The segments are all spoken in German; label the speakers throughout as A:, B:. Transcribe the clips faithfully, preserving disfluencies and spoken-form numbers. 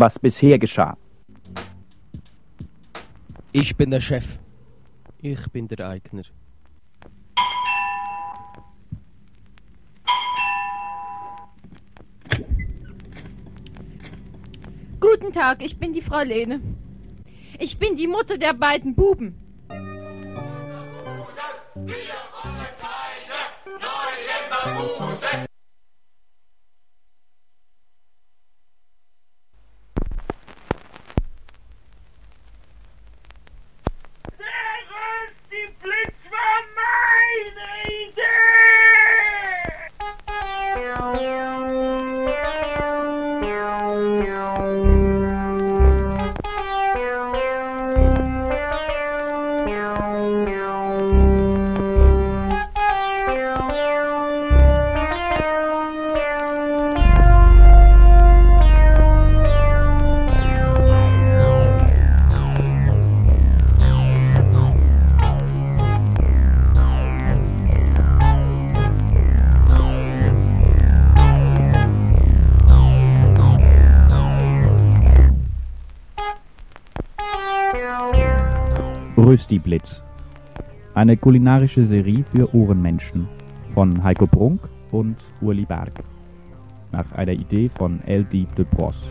A: was bisher geschah.
B: Ich bin der Chef. Ich bin der Eigner.
C: Guten Tag, ich bin die Frau Lene. Ich bin die Mutter der beiden Buben.
D: Rösti-Blitz war meine Idee!
A: Rösti-Blitz. Eine kulinarische Serie für Ohrenmenschen von Heiko Brunk und Uli Berg. Nach einer Idee von L D de Bros.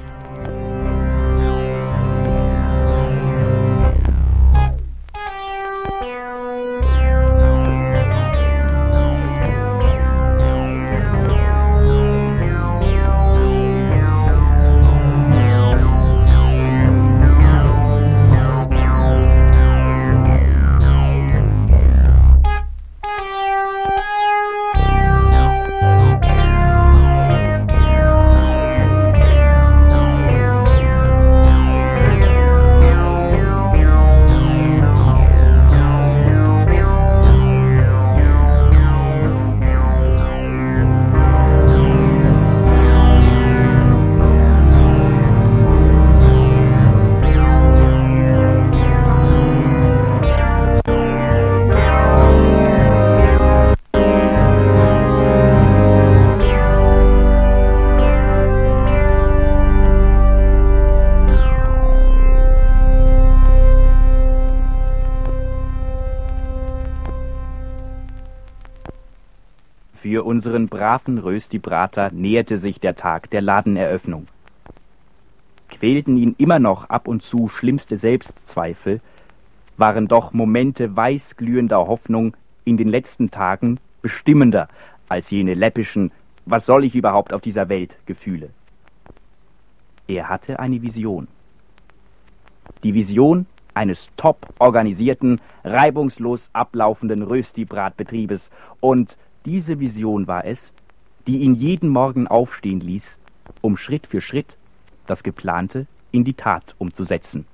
A: Für unseren braven Rösti-Brater näherte sich der Tag der Ladeneröffnung. Quälten ihn immer noch ab und zu schlimmste Selbstzweifel, waren doch Momente weißglühender Hoffnung in den letzten Tagen bestimmender als jene läppischen »Was soll ich überhaupt auf dieser Welt« Gefühle. Er hatte eine Vision. Die Vision eines top organisierten, reibungslos ablaufenden Rösti-Bratbetriebes, und diese Vision war es, die ihn jeden Morgen aufstehen ließ, um Schritt für Schritt das Geplante in die Tat umzusetzen.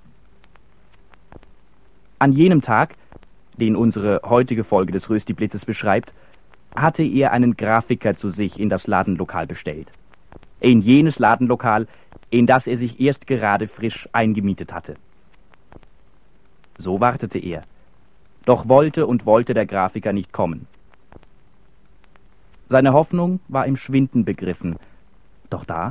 A: An jenem Tag, den unsere heutige Folge des Rösti-Blitzes beschreibt, hatte er einen Grafiker zu sich in das Ladenlokal bestellt. In jenes Ladenlokal, in das er sich erst gerade frisch eingemietet hatte. So wartete er. Doch wollte und wollte der Grafiker nicht kommen. Seine Hoffnung war im Schwinden begriffen. Doch da...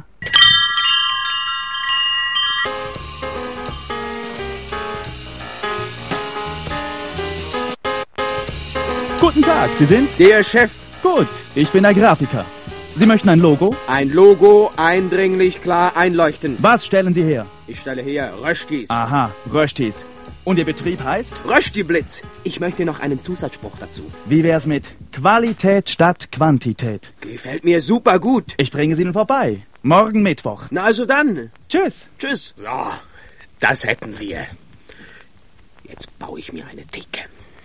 E: Guten Tag, Sie sind?
F: Der Chef.
E: Gut, ich bin der Grafiker. Sie möchten ein Logo?
F: Ein Logo, eindringlich, klar, einleuchtend.
E: Was stellen Sie her?
F: Ich stelle her Röstis.
E: Aha, Röstis. Und Ihr Betrieb heißt?
F: Rösti-Blitz. Ich möchte noch einen Zusatzspruch dazu.
E: Wie wär's mit Qualität statt Quantität?
F: Gefällt mir super gut.
E: Ich bringe Sie Ihnen vorbei. Morgen Mittwoch.
F: Na also dann.
E: Tschüss.
F: Tschüss. So, das hätten wir. Jetzt baue ich mir eine Theke.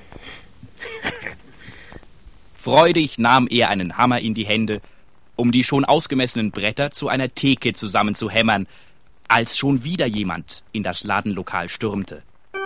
A: Freudig nahm er einen Hammer in die Hände, um die schon ausgemessenen Bretter zu einer Theke zusammenzuhämmern, als schon wieder jemand in das Ladenlokal stürmte.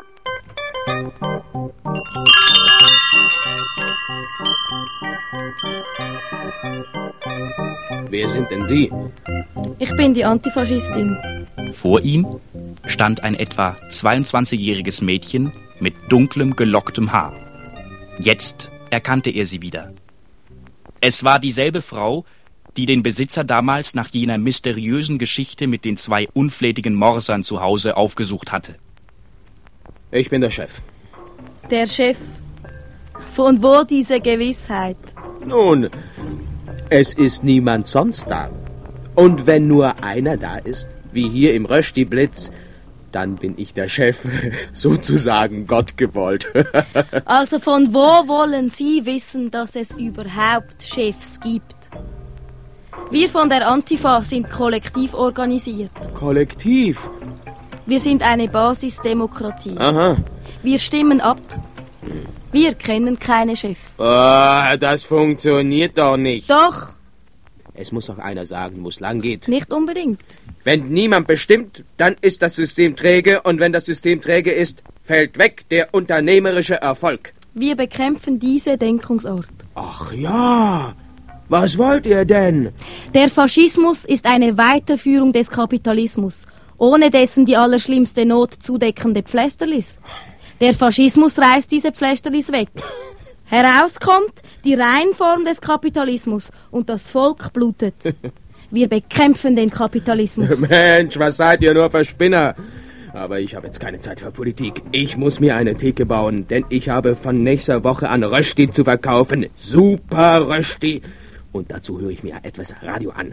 F: Wer sind denn Sie?
C: Ich bin die Antifaschistin.
A: Vor ihm stand ein etwa zweiundzwanzigjähriges Mädchen mit dunklem, gelocktem Haar. Jetzt erkannte er sie wieder. Es war dieselbe Frau, die den Besitzer damals nach jener mysteriösen Geschichte mit den zwei unflätigen Morsern zu Hause aufgesucht hatte.
F: Ich bin der Chef.
G: Der Chef. Von wo diese Gewissheit?
F: Nun, es ist niemand sonst da. Und wenn nur einer da ist, wie hier im Rösti-Blitz, dann bin ich der Chef, sozusagen Gott gewollt.
G: Also von wo wollen Sie wissen, dass es überhaupt Chefs gibt? Wir von der Antifa sind kollektiv organisiert.
F: Kollektiv?
G: Wir sind eine Basisdemokratie.
F: Aha.
G: Wir stimmen ab. Wir kennen keine Chefs.
F: Oh, das funktioniert doch nicht.
G: Doch.
F: Es muss doch einer sagen, wo es lang geht.
G: Nicht unbedingt.
F: Wenn niemand bestimmt, dann ist das System träge, und wenn das System träge ist, fällt weg der unternehmerische Erfolg.
G: Wir bekämpfen diese Denkungsart.
F: Ach ja, was wollt ihr denn?
G: Der Faschismus ist eine Weiterführung des Kapitalismus, ohne dessen die allerschlimmste Not zudeckende Pflästerlis. Der Faschismus reißt diese Pflästerlis weg. Herauskommt die Reinform des Kapitalismus und das Volk blutet. Wir bekämpfen den Kapitalismus.
F: Mensch, was seid ihr nur für Spinner? Aber ich habe jetzt keine Zeit für Politik. Ich muss mir eine Theke bauen, denn ich habe von nächster Woche an Rösti zu verkaufen. Super Rösti. Und dazu höre ich mir etwas Radio an.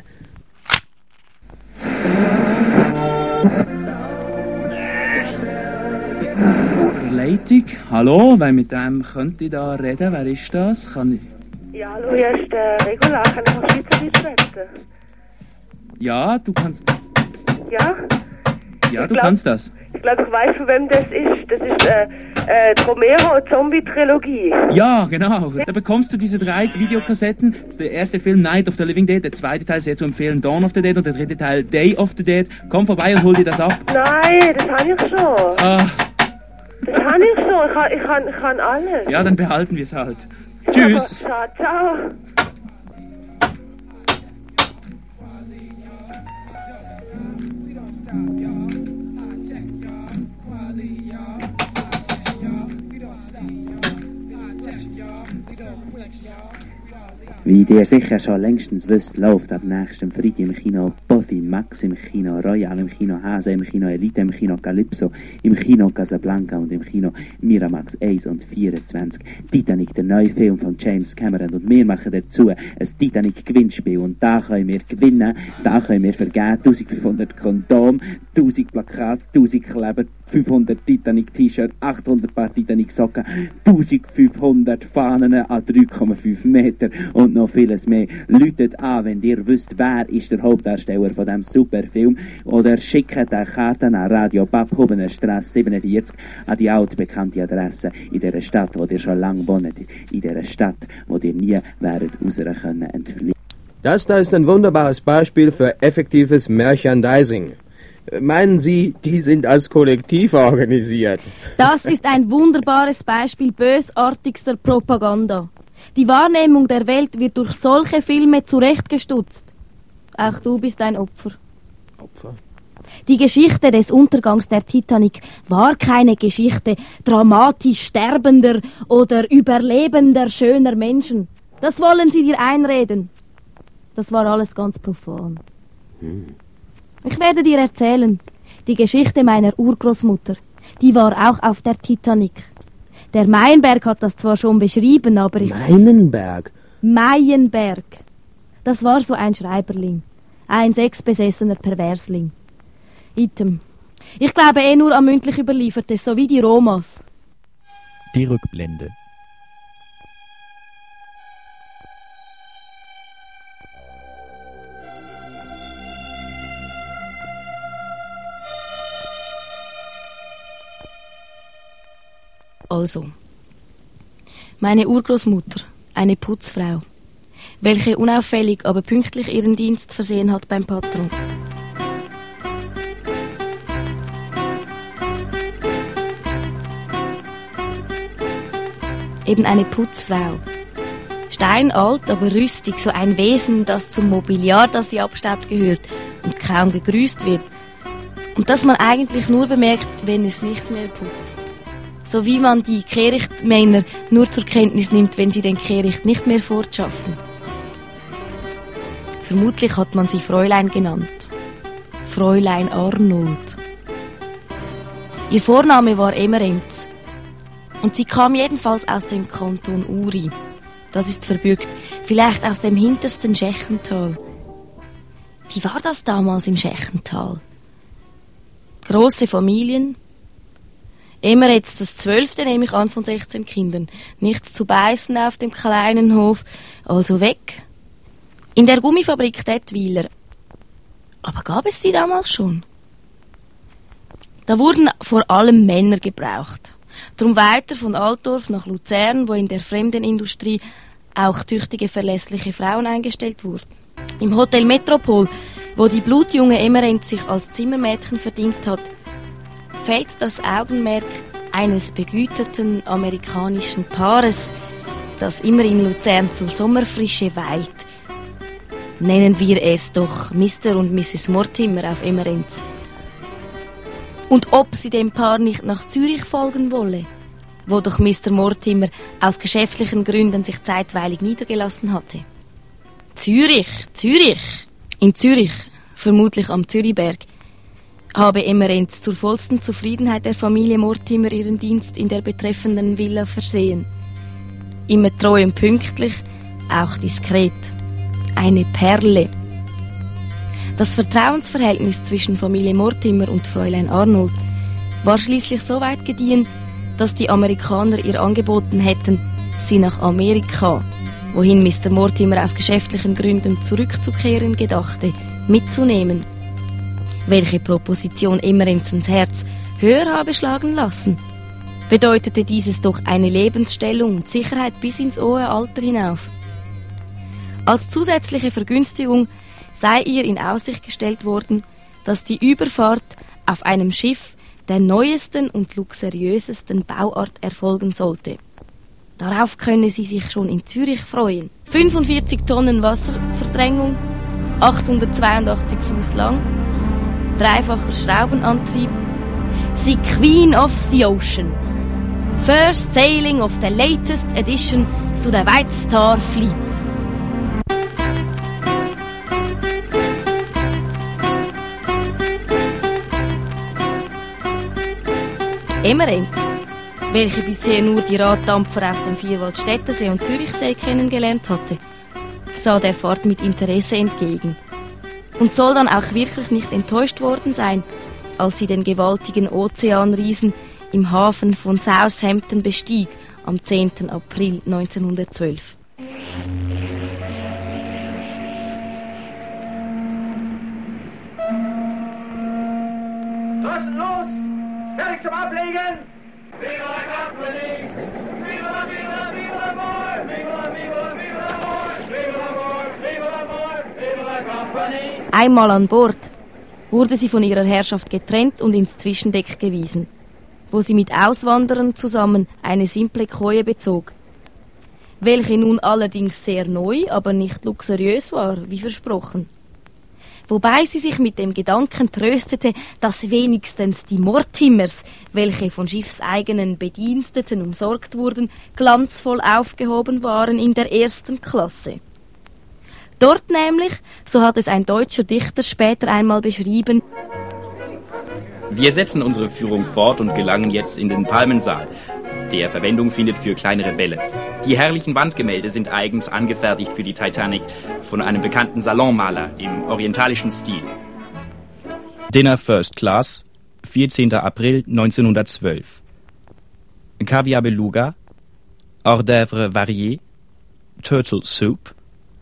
H: Leitung. Hallo, wer mit dem könnte ich da reden? Wer ist das? Kann ich...
I: Ja, hallo, hier ist der Regular. Kann ich mal Schweizerdeutsch reden?
H: Ja, du kannst...
I: Ja?
H: Ja,
I: ich
H: du
I: glaub,
H: kannst das.
I: Ich glaube, ich weiß, von wem das ist. Das ist äh, äh, die Romero-Zombie-Trilogie.
H: Ja, genau. Da bekommst du diese drei Videokassetten. Der erste Film Night of the Living Dead, der zweite Teil sehr zu empfehlen Dawn of the Dead und der dritte Teil Day of the Dead. Komm vorbei und hol dir das ab.
I: Nein, das habe ich schon.
H: Ah.
I: Das habe ich schon. Ich kann, ich kann, ich kann alles.
H: Ja, dann behalten wir es halt. Tschüss.
I: Ciao, ciao.
J: Wie ihr sicher schon längstens wisst, läuft ab nächstem Freitag im Kino Buffy, Max im Kino Royal, im Kino Hase, im Kino Elite, im Kino Calypso, im Kino Casablanca und im Kino Miramax eins und vierundzwanzig. Titanic, der neue Film von James Cameron, und wir machen dazu ein Titanic-Gewinnspiel, und da können wir gewinnen, da können wir vergeben eintausendfünfhundert Kondom, tausend Plakate, tausend Kleber, fünfhundert Titanic-T-Shirt, achthundert Paar Titanic-Socken, eintausendfünfhundert Fahnen an drei Komma fünf Meter und noch vieles mehr. Läutet an, wenn ihr wisst, wer ist der Hauptdarsteller von diesem Superfilm, oder schickt eine Karte an Radio Papphubenstrasse siebenundvierzig an die altbekannte Adresse in dieser Stadt, wo ihr schon lange wohnt, in dieser Stadt, wo ihr nie werdet raus können entfliehen.
F: Das da ist ein wunderbares Beispiel für effektives Merchandising. Meinen Sie, die sind als Kollektiv organisiert?
G: Das ist ein wunderbares Beispiel bösartigster Propaganda. Die Wahrnehmung der Welt wird durch solche Filme zurechtgestutzt. Auch du bist ein Opfer.
F: Opfer?
G: Die Geschichte des Untergangs der Titanic war keine Geschichte dramatisch sterbender oder überlebender schöner Menschen. Das wollen sie dir einreden. Das war alles ganz profan. Hm. Ich werde dir erzählen, die Geschichte meiner Urgroßmutter. Die war auch auf der Titanic. Der Meienberg hat das zwar schon beschrieben, aber ich...
F: Meienberg?
G: Meienberg. Das war so ein Schreiberling. Ein sexbesessener Perversling. Item. Ich glaube eh nur an mündlich Überliefertes, so wie die Romas.
A: Die Rückblende.
G: Also, meine Urgroßmutter, eine Putzfrau, welche unauffällig, aber pünktlich ihren Dienst versehen hat beim Patron. Eben eine Putzfrau. Steinalt, aber rüstig, so ein Wesen, das zum Mobiliar, das sie abstaubt, gehört und kaum gegrüßt wird. Und das man eigentlich nur bemerkt, wenn es nicht mehr putzt. So wie man die Kehrichtmänner nur zur Kenntnis nimmt, wenn sie den Kehricht nicht mehr fortschaffen. Vermutlich hat man sie Fräulein genannt. Fräulein Arnold. Ihr Vorname war Emerenz. Und sie kam jedenfalls aus dem Kanton Uri. Das ist verbürgt, vielleicht aus dem hintersten Schächental. Wie war das damals im Schächental? Grosse Familien. Emerenz das Zwölfte, nehme ich an, von sechzehn Kindern. Nichts zu beißen auf dem kleinen Hof, also weg. In der Gummifabrik Detwiler. Aber gab es die damals schon? Da wurden vor allem Männer gebraucht. Darum weiter von Altdorf nach Luzern, wo in der Fremdenindustrie auch tüchtige, verlässliche Frauen eingestellt wurden. Im Hotel Metropol, wo die blutjunge Emerenz sich als Zimmermädchen verdient hat, fällt das Augenmerk eines begüterten amerikanischen Paares, das immer in Luzern zur Sommerfrische weilt. Nennen wir es doch Mister und Misses Mortimer auf Emerenz. Und ob sie dem Paar nicht nach Zürich folgen wolle, wo doch Mister Mortimer aus geschäftlichen Gründen sich zeitweilig niedergelassen hatte. Zürich, Zürich. In Zürich, vermutlich am Zürichberg, habe Emerenz zur vollsten Zufriedenheit der Familie Mortimer ihren Dienst in der betreffenden Villa versehen. Immer treu und pünktlich, auch diskret. Eine Perle. Das Vertrauensverhältnis zwischen Familie Mortimer und Fräulein Arnold war schließlich so weit gediehen, dass die Amerikaner ihr angeboten hätten, sie nach Amerika, wohin Mister Mortimer aus geschäftlichen Gründen zurückzukehren gedachte, mitzunehmen. Welche Proposition Emerenzens Herz höher habe schlagen lassen, bedeutete dieses doch eine Lebensstellung und Sicherheit bis ins hohe Alter hinauf. Als zusätzliche Vergünstigung sei ihr in Aussicht gestellt worden, dass die Überfahrt auf einem Schiff der neuesten und luxuriösesten Bauart erfolgen sollte. Darauf könne sie sich schon in Zürich freuen. fünfundvierzig Tonnen Wasserverdrängung, achthundertzweiundachtzig Fuß lang, dreifacher Schraubenantrieb, the Queen of the Ocean. First sailing of the latest edition to the White Star Fleet. Emerenz, welche bisher nur die Raddampfer auf dem Vierwaldstättersee und Zürichsee kennengelernt hatte, sah der Fahrt mit Interesse entgegen und soll dann auch wirklich nicht enttäuscht worden sein, als sie den gewaltigen Ozeanriesen im Hafen von Southampton bestieg am zehnten April neunzehnhundertzwölf.
D: Draußen los! Fertig zum Ablegen! Viva la Company! Viva, viva, viva l'amor! Viva, viva, viva l'amor! Viva l'amor! Viva l'amor! Viva la Company!
G: Einmal an Bord wurde sie von ihrer Herrschaft getrennt und ins Zwischendeck gewiesen, wo sie mit Auswanderern zusammen eine simple Koje bezog, welche nun allerdings sehr neu, aber nicht luxuriös war, wie versprochen. Wobei sie sich mit dem Gedanken tröstete, dass wenigstens die Mortimers, welche von schiffseigenen Bediensteten umsorgt wurden, glanzvoll aufgehoben waren in der ersten Klasse. Dort nämlich, so hat es ein deutscher Dichter später einmal beschrieben:
A: Wir setzen unsere Führung fort und gelangen jetzt in den Palmensaal, der Verwendung findet für kleinere Bälle. Die herrlichen Wandgemälde sind eigens angefertigt für die Titanic von einem bekannten Salonmaler im orientalischen Stil. Dinner First Class, vierzehnten April neunzehnhundertzwölf. Kaviar Beluga, Hors d'oeuvre varié, Turtle Soup.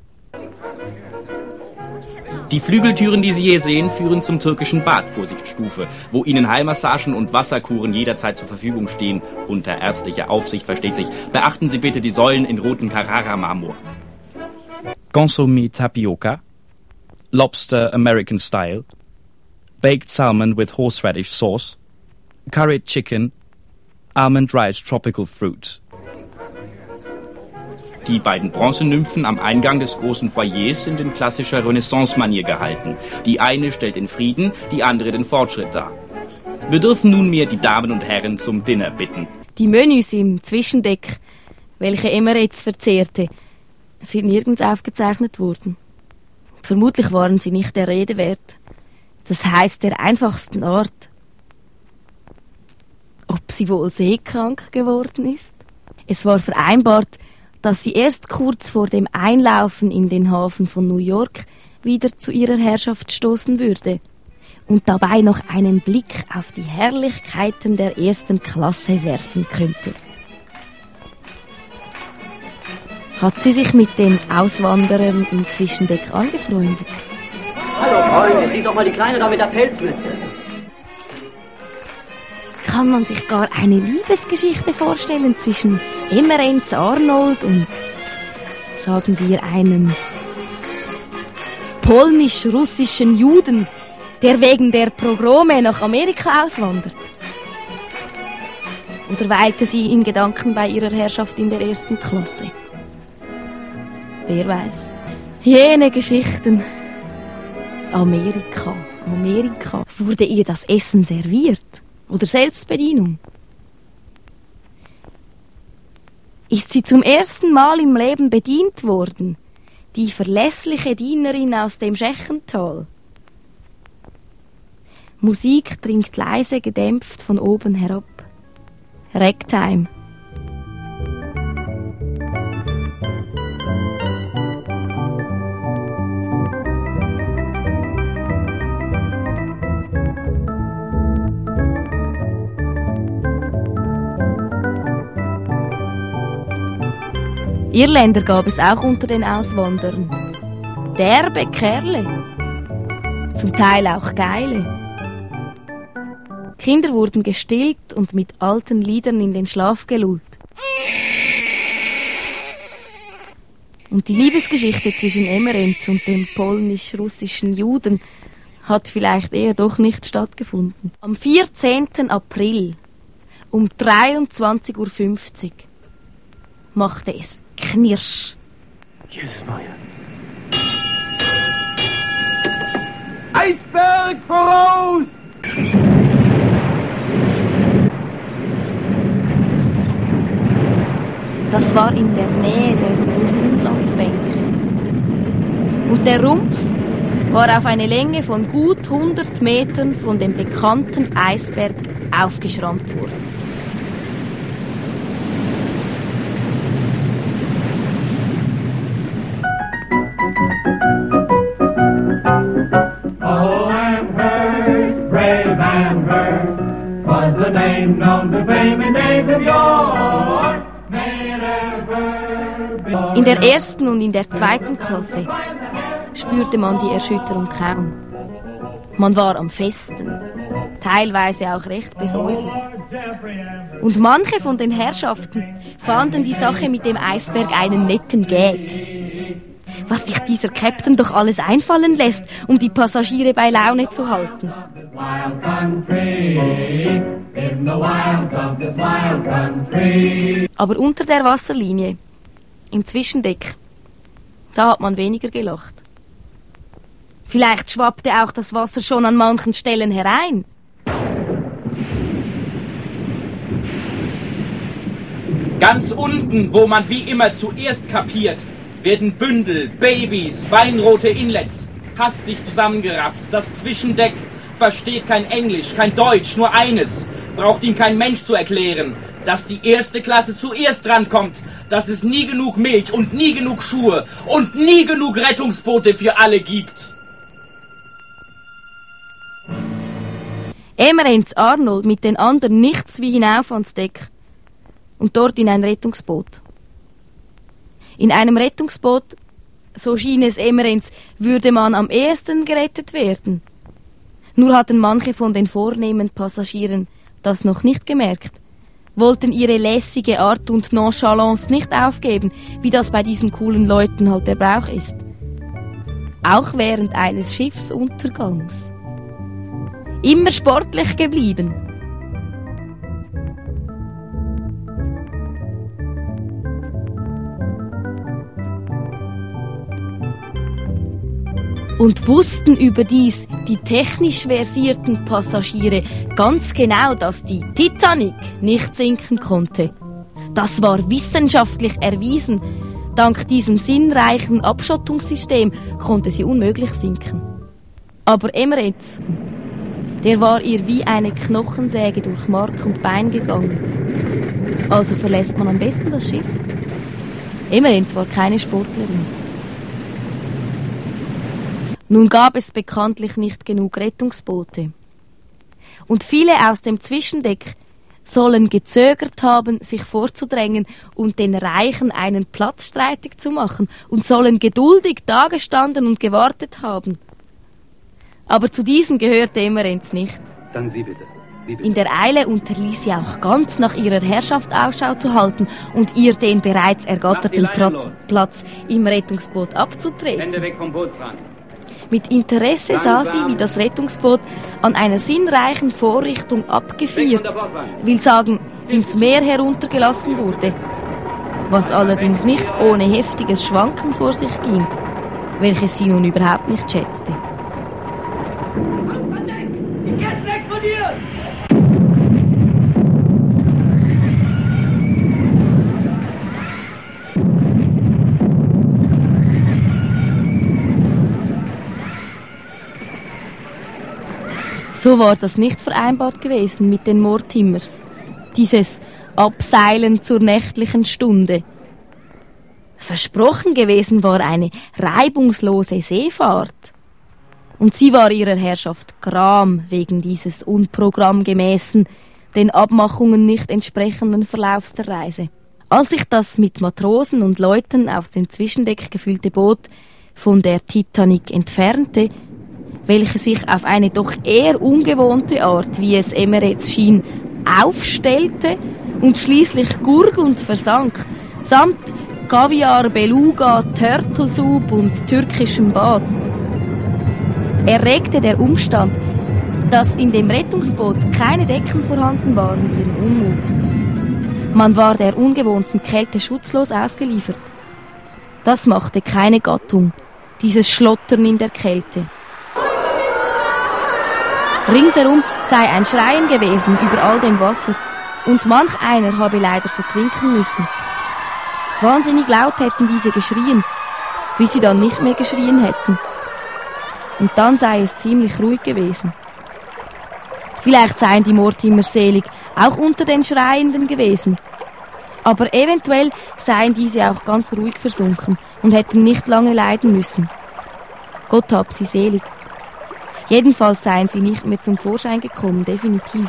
A: Die Flügeltüren, die Sie hier sehen, führen zum türkischen Bad, Vorsichtsstufe, wo Ihnen Heilmassagen und Wasserkuren jederzeit zur Verfügung stehen. Unter ärztlicher Aufsicht, versteht sich. Beachten Sie bitte die Säulen in rotem Carrara-Marmor. Consommé Tapioca, Lobster American Style, Baked Salmon with Horseradish Sauce, Curried Chicken, Almond Rice Tropical Fruit. Die beiden Bronzenymphen am Eingang des großen Foyers sind in klassischer Renaissance-Manier gehalten. Die eine stellt den Frieden, die andere den Fortschritt dar. Wir dürfen nunmehr die Damen und Herren zum Dinner bitten.
G: Die Menüs im Zwischendeck, welche Emerenz verzehrte, sind nirgends aufgezeichnet worden. Vermutlich waren sie nicht der Rede wert. Das heisst der einfachsten Art. Ob sie wohl seekrank geworden ist? Es war vereinbart, dass sie erst kurz vor dem Einlaufen in den Hafen von New York wieder zu ihrer Herrschaft stoßen würde und dabei noch einen Blick auf die Herrlichkeiten der ersten Klasse werfen könnte. Hat sie sich mit den Auswanderern im Zwischendeck angefreundet?
K: Hallo Freunde, sieh doch mal die Kleine da mit der Pelzmütze.
G: Kann man sich gar eine Liebesgeschichte vorstellen zwischen Emmerenz Arnold und, sagen wir, einem polnisch-russischen Juden, der wegen der Pogrome nach Amerika auswandert? Oder weilte sie in Gedanken bei ihrer Herrschaft in der ersten Klasse? Wer weiß. Jene Geschichten. Amerika, Amerika. Wurde ihr das Essen serviert? Oder Selbstbedienung? Ist sie zum ersten Mal im Leben bedient worden? Die verlässliche Dienerin aus dem Schächental? Musik dringt leise gedämpft von oben herab. Ragtime. Irländer gab es auch unter den Auswanderern. Derbe Kerle. Zum Teil auch geile. Kinder wurden gestillt und mit alten Liedern in den Schlaf gelullt. Und die Liebesgeschichte zwischen Emmerenz und dem polnisch-russischen Juden hat vielleicht eher doch nicht stattgefunden. Am vierzehnten April um dreiundzwanzig Uhr fünfzig machte es Knirsch.
D: Jesus Maria. Eisberg voraus!
G: Das war in der Nähe der Neufundlandbänke. Und der Rumpf war auf eine Länge von gut hundert Metern von dem bekannten Eisberg aufgeschrammt worden.
D: Was the name known to fame in days of yore.
G: In der ersten und in der zweiten Klasse spürte man die Erschütterung kaum. Man war am Festen, teilweise auch recht besäuselt. Und manche von den Herrschaften fanden die Sache mit dem Eisberg einen netten Gag. Was sich dieser Captain doch alles einfallen lässt, um die Passagiere bei Laune zu halten. Aber unter der Wasserlinie, im Zwischendeck, da hat man weniger gelacht. Vielleicht schwappte auch das Wasser schon an manchen Stellen herein.
A: Ganz unten, wo man wie immer zuerst kapiert, werden Bündel, Babys, weinrote Inlets hastig zusammengerafft. Das Zwischendeck versteht kein Englisch, kein Deutsch, nur eines. Braucht ihm kein Mensch zu erklären, dass die erste Klasse zuerst drankommt, dass es nie genug Milch und nie genug Schuhe und nie genug Rettungsboote für alle gibt.
G: Emmerenz Arnold mit den anderen nichts wie hinauf ans Deck und dort in ein Rettungsboot. In einem Rettungsboot, so schien es Emmerenz, würde man am ehesten gerettet werden. Nur hatten manche von den vornehmen Passagieren das noch nicht gemerkt, wollten ihre lässige Art und Nonchalance nicht aufgeben, wie das bei diesen coolen Leuten halt der Brauch ist. Auch während eines Schiffsuntergangs. Immer sportlich geblieben. Und wussten überdies die technisch versierten Passagiere ganz genau, dass die Titanic nicht sinken konnte. Das war wissenschaftlich erwiesen, Dank diesem sinnreichen Abschottungssystem konnte sie unmöglich sinken. Aber Emirates, der war ihr wie eine Knochensäge durch Mark und Bein gegangen. Also verlässt man am besten das Schiff. Emirates war keine Sportlerin. Nun gab es bekanntlich nicht genug Rettungsboote. Und viele aus dem Zwischendeck sollen gezögert haben, sich vorzudrängen und den Reichen einen Platz streitig zu machen und sollen geduldig dagestanden und gewartet haben. Aber zu diesen gehörte Emirates nicht.
L: Dann Sie bitte. Sie bitte.
G: In der Eile unterließ sie auch ganz nach ihrer Herrschaft Ausschau zu halten und ihr den bereits ergatterten Platz, Platz im Rettungsboot abzutreten.
L: Hände weg vom Bootsrand.
G: Mit Interesse sah sie, wie das Rettungsboot an einer sinnreichen Vorrichtung abgeführt, will sagen, ins Meer heruntergelassen wurde, was allerdings nicht ohne heftiges Schwanken vor sich ging, welches sie nun überhaupt nicht schätzte.
D: Die Kästen explodieren!
G: So war das nicht vereinbart gewesen mit den Mortimers, dieses Abseilen zur nächtlichen Stunde. Versprochen gewesen war eine reibungslose Seefahrt. Und sie war ihrer Herrschaft gram wegen dieses unprogrammgemäßen, den Abmachungen nicht entsprechenden Verlaufs der Reise. Als sich das mit Matrosen und Leuten aus dem Zwischendeck gefüllte Boot von der Titanic entfernte, welche sich auf eine doch eher ungewohnte Art, wie es Emirates schien, aufstellte und schließlich gurgelnd versank, samt Kaviar, Beluga, Turtle Soup und türkischem Bad, erregte der Umstand, dass in dem Rettungsboot keine Decken vorhanden waren, ihren Unmut. Man war der ungewohnten Kälte schutzlos ausgeliefert. Das machte keine Gattung, dieses Schlottern in der Kälte. Ringsherum sei ein Schreien gewesen über all dem Wasser, und manch einer habe leider vertrinken müssen. Wahnsinnig laut hätten diese geschrien, bis sie dann nicht mehr geschrien hätten. Und dann sei es ziemlich ruhig gewesen. Vielleicht seien die Mortimer selig auch unter den Schreienden gewesen. Aber eventuell seien diese auch ganz ruhig versunken und hätten nicht lange leiden müssen. Gott hab sie selig. Jedenfalls seien sie nicht mehr zum Vorschein gekommen, definitiv.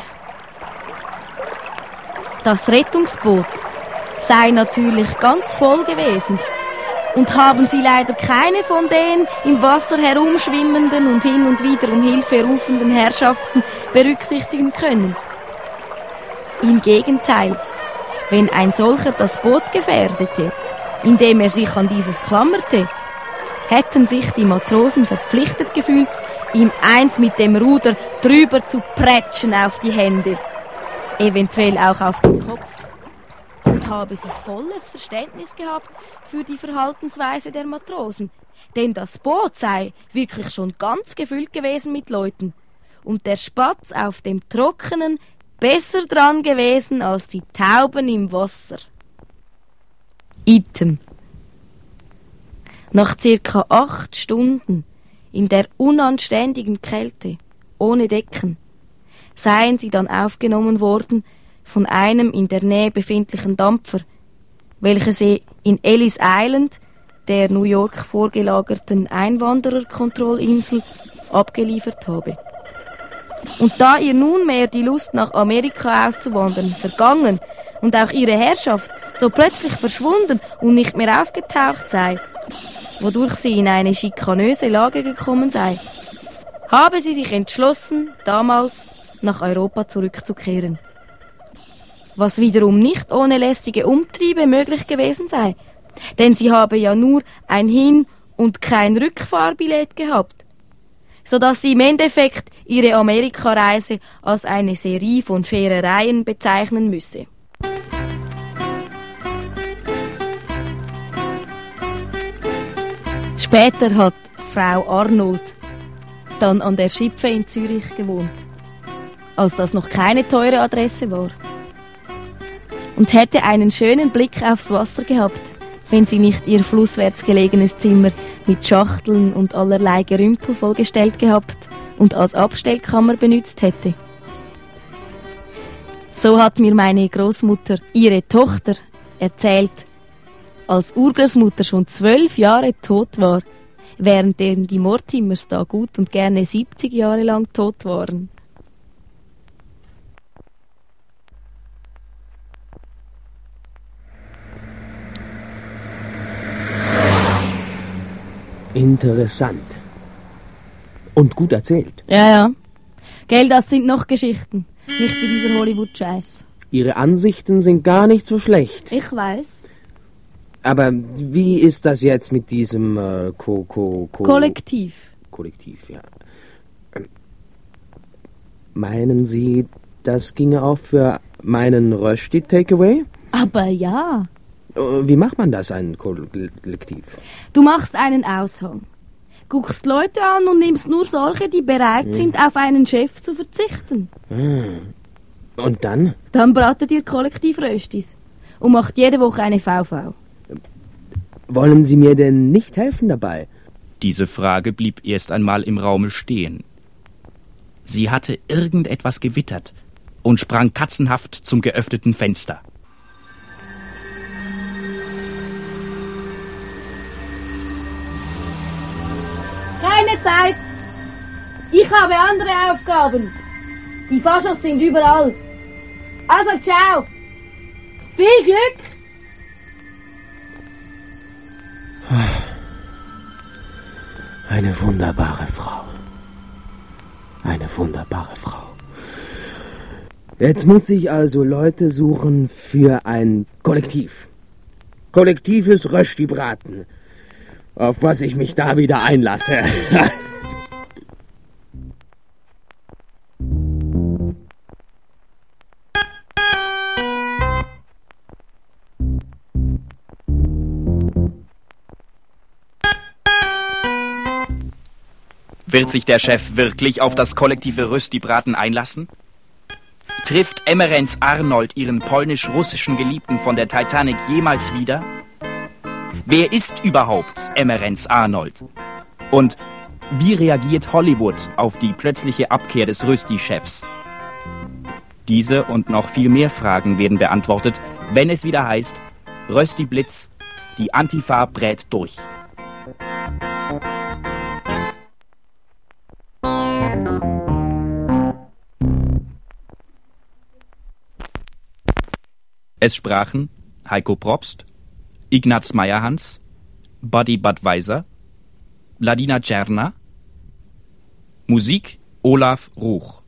G: Das Rettungsboot sei natürlich ganz voll gewesen. Und haben sie leider keine von den im Wasser herumschwimmenden und hin und wieder um Hilfe rufenden Herrschaften berücksichtigen können. Im Gegenteil, wenn ein solcher das Boot gefährdete, indem er sich an dieses klammerte, hätten sich die Matrosen verpflichtet gefühlt, ihm eins mit dem Ruder drüber zu prätschen auf die Hände, eventuell auch auf den Kopf. Und habe sich volles Verständnis gehabt für die Verhaltensweise der Matrosen, denn das Boot sei wirklich schon ganz gefüllt gewesen mit Leuten und der Spatz auf dem Trockenen besser dran gewesen als die Tauben im Wasser. Item. Nach circa acht Stunden in der unanständigen Kälte, ohne Decken, seien sie dann aufgenommen worden von einem in der Nähe befindlichen Dampfer, welcher sie in Ellis Island, der New York vorgelagerten Einwandererkontrollinsel, abgeliefert habe. Und da ihr nunmehr die Lust nach Amerika auszuwandern vergangen und auch ihre Herrschaft so plötzlich verschwunden und nicht mehr aufgetaucht sei, wodurch sie in eine schikanöse Lage gekommen sei, habe sie sich entschlossen, damals nach Europa zurückzukehren. Was wiederum nicht ohne lästige Umtriebe möglich gewesen sei, denn sie habe ja nur ein Hin- und kein Rückfahrbillett gehabt, so dass sie im Endeffekt ihre Amerikareise als eine Serie von Scherereien bezeichnen müsse. Später hat Frau Arnold dann an der Schipfe in Zürich gewohnt, als das noch keine teure Adresse war, und hätte einen schönen Blick aufs Wasser gehabt, wenn sie nicht ihr flusswärts gelegenes Zimmer mit Schachteln und allerlei Gerümpel vollgestellt gehabt und als Abstellkammer benützt hätte. So hat mir meine Großmutter, ihre Tochter, erzählt, als Urgroßmutter schon zwölf Jahre tot war, währenddem die Mortimers da gut und gerne siebzig Jahre lang tot waren.
F: Interessant. Und gut erzählt.
G: Ja, ja. Gell, das sind noch Geschichten. Nicht wie dieser Hollywood-Scheiß.
F: Ihre Ansichten sind gar nicht so schlecht.
G: Ich weiß.
F: Aber wie ist das jetzt mit diesem äh, Ko Ko Ko
G: Kollektiv.
F: Kollektiv, ja. Ähm, meinen Sie, das ginge auch für meinen Rösti-Takeaway?
G: Aber ja.
F: Äh, wie macht man das, ein Kollektiv?
G: Du machst einen Aushang, guckst Leute an und nimmst nur solche, die bereit hm. sind, auf einen Chef zu verzichten.
F: Hm. Und dann?
G: Dann bratet ihr Kollektiv Röstis und macht jede Woche eine V V.
F: Wollen Sie mir denn nicht helfen dabei?
A: Diese Frage blieb erst einmal im Raume stehen. Sie hatte irgendetwas gewittert und sprang katzenhaft zum geöffneten Fenster.
G: Keine Zeit! Ich habe andere Aufgaben. Die Faschos sind überall. Also, ciao! Viel Glück!
F: Eine wunderbare Frau. Eine wunderbare Frau. Jetzt muss ich also Leute suchen für ein Kollektiv. Kollektives Rösti-Braten. Auf was ich mich da wieder einlasse.
A: Wird sich der Chef wirklich auf das kollektive Rösti-Braten einlassen? Trifft Emerenz Arnold ihren polnisch-russischen Geliebten von der Titanic jemals wieder? Wer ist überhaupt Emerenz Arnold? Und wie reagiert Hollywood auf die plötzliche Abkehr des Rösti-Chefs? Diese und noch viel mehr Fragen werden beantwortet, wenn es wieder heißt, Rösti Blitz, die Antifa brät durch. Es sprachen Heiko Probst, Ignaz Meyerhans, Buddy Budweiser, Ladina Czerna, Musik Olaf Ruch.